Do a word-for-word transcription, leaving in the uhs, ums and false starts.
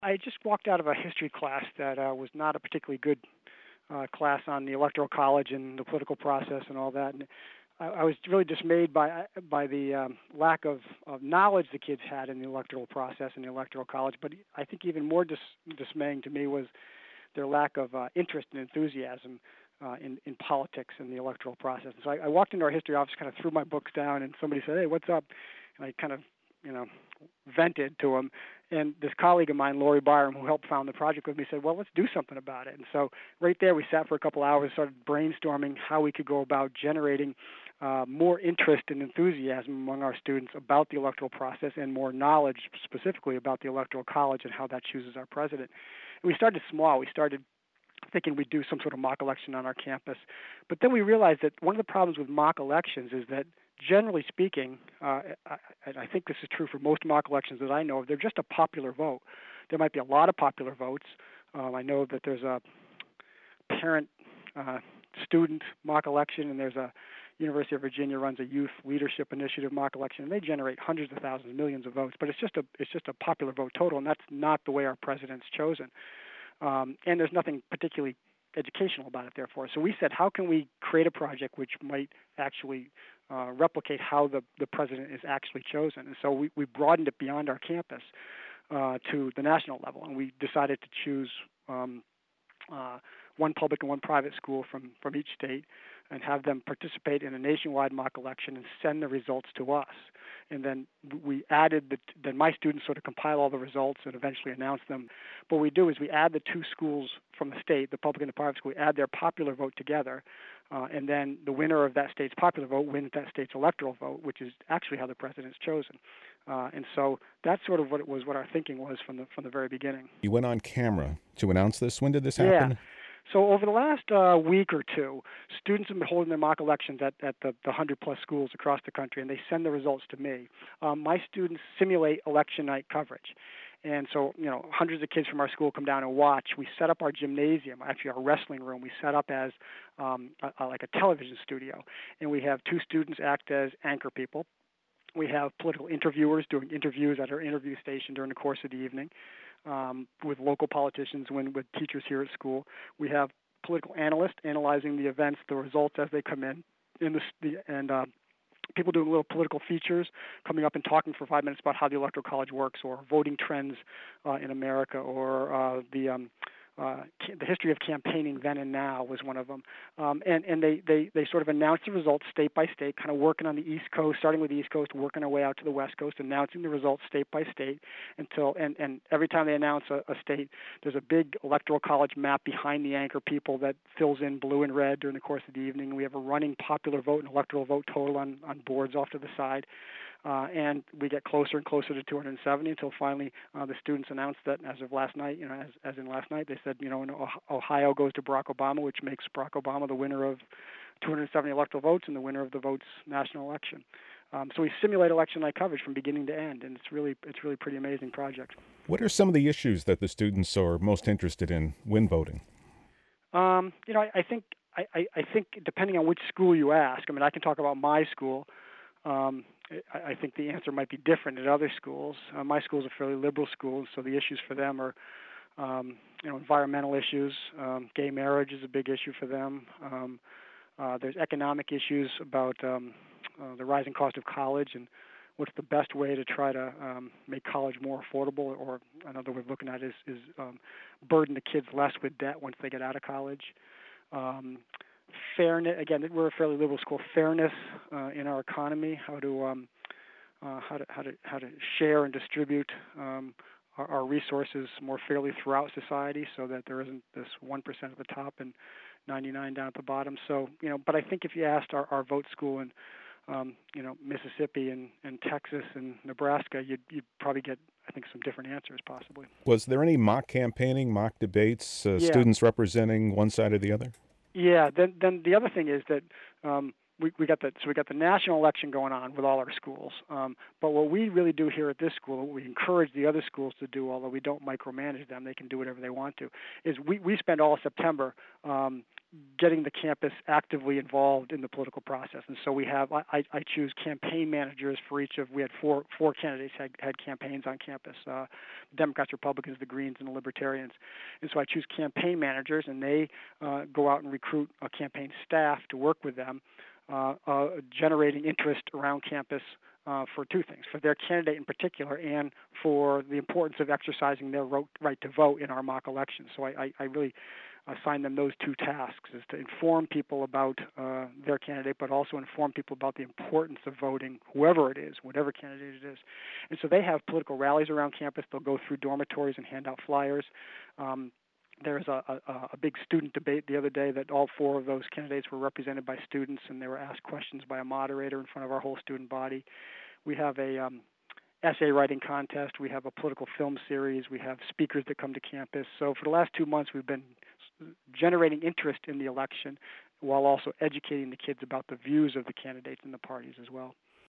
I just walked out of a history class that uh, was not a particularly good uh, class on the Electoral College and the political process and all that. And I, I was really dismayed by by the um, lack of, of knowledge the kids had in the electoral process and the Electoral College. But I think even more dis- dismaying to me was their lack of uh, interest and enthusiasm uh, in, in politics and the electoral process. So I, I walked into our history office, kind of threw my books down, and somebody said, "Hey, what's up?" And I kind of, you know, vented to him. And this colleague of mine, Lori Byram, who helped found the project with me, said, "Well, let's do something about it." And so right there, we sat for a couple hours, started brainstorming how we could go about generating uh, more interest and enthusiasm among our students about the electoral process and more knowledge specifically about the Electoral College and how that chooses our president. And we started small. We started thinking we'd do some sort of mock election on our campus. But then we realized that one of the problems with mock elections is that, generally speaking, uh, I, I think this is true for most mock elections that I know of, they're just a popular vote. There might be a lot of popular votes. Um, I know that there's a parent uh, student mock election, and there's a University of Virginia runs a youth leadership initiative mock election, and they generate hundreds of thousands, millions of votes. But it's just a it's just a popular vote total, and that's not the way our president's chosen. Um, and there's nothing particularly educational about it, therefore. So we said, how can we create a project which might actually uh, replicate how the, the president is actually chosen? And so we, we broadened it beyond our campus uh, to the national level, and we decided to choose um, uh, one public and one private school from, from each state and have them participate in a nationwide mock election and send the results to us. And then we added, the, then my students sort of compile all the results and eventually announce them. But what we do is we add the two schools from the state, the public and the private school, we add their popular vote together, uh, and then the winner of that state's popular vote wins that state's electoral vote, which is actually how the president's chosen. Uh, and so that's sort of what it was, what our thinking was from the from the very beginning. You went on camera to announce this. When did this Yeah. happen? So over the last uh, week or two, students have been holding their mock elections at, at the, the one hundred plus schools across the country, and they send the results to me. Um, my students simulate election night coverage. And so, you know, hundreds of kids from our school come down and watch. We set up our gymnasium, actually our wrestling room, we set up as um, a, a, like a television studio. And we have two students act as anchor people. We have political interviewers doing interviews at our interview station during the course of the evening um, with local politicians, when with teachers here at school. We have political analysts analyzing the events, the results as they come in, in the, the and uh, people doing little political features, coming up and talking for five minutes about how the Electoral College works, or voting trends uh, in America, or uh, the um, uh, the history of campaigning then and now was one of them. Um, and and they, they, they sort of announced the results state by state, kind of working on the East Coast, starting with the East Coast, working our way out to the West Coast, announcing the results state by state until, and, and every time they announce a, a state, there's a big Electoral College map behind the anchor people that fills in blue and red during the course of the evening. We have a running popular vote and electoral vote total on, on boards off to the side. Uh, and we get closer and closer to two hundred seventy until finally uh, the students announced that as of last night, you know, as, as in last night, they said, you know, Ohio goes to Barack Obama, which makes Barack Obama the winner of two hundred seventy electoral votes and the winner of the votes national election. Um, so we simulate election night coverage from beginning to end, and it's really it's really a pretty amazing project. What are some of the issues that the students are most interested in when voting? Um, you know, I, I think I, I think depending on which school you ask, I mean, I can talk about my school. Um, I, I think the answer might be different at other schools. Uh, my school is a fairly liberal school, so the issues for them are, um, you know, environmental issues. Um, gay marriage is a big issue for them. Um, uh, there's economic issues about um, uh, the rising cost of college and what's the best way to try to um, make college more affordable, or another way of looking at it is, is um, burden the kids less with debt once they get out of college. Um, fairness, again, we're a fairly liberal school. Fairness uh, in our economy, how to um, uh, how to how to how to share and distribute um, our, our resources more fairly throughout society, so that there isn't this one percent at the top and ninety-nine down at the bottom. So, you know, but I think if you asked our, our vote school in um, you know, Mississippi and, and Texas and Nebraska, you'd you'd probably get, I think, some different answers possibly. Was there any mock campaigning, mock debates, uh, Yeah. students representing one side or the other? Yeah. Then then the other thing is that um, we we got the so we got the national election going on with all our schools. Um, but what we really do here at this school, what we encourage the other schools to do, although we don't micromanage them, they can do whatever they want to, is we we spend all September Um, getting the campus actively involved in the political process. And so we have, I, I choose campaign managers for each of, we had four four candidates had, had campaigns on campus, uh, the Democrats, Republicans, the Greens, and the Libertarians. And so I choose campaign managers, and they uh, go out and recruit a campaign staff to work with them, uh, uh, generating interest around campus uh, for two things, for their candidate in particular, and for the importance of exercising their right to vote in our mock elections. So I, I, I really assign them those two tasks, is to inform people about uh, their candidate, but also inform people about the importance of voting, whoever it is, whatever candidate it is. And so they have political rallies around campus. They'll go through dormitories and hand out flyers. Um, There's a, a, a big student debate the other day that all four of those candidates were represented by students, and they were asked questions by a moderator in front of our whole student body. We have a um, essay writing contest. We have a political film series. We have speakers that come to campus. So for the last two months, we've been generating interest in the election while also educating the kids about the views of the candidates and the parties as well.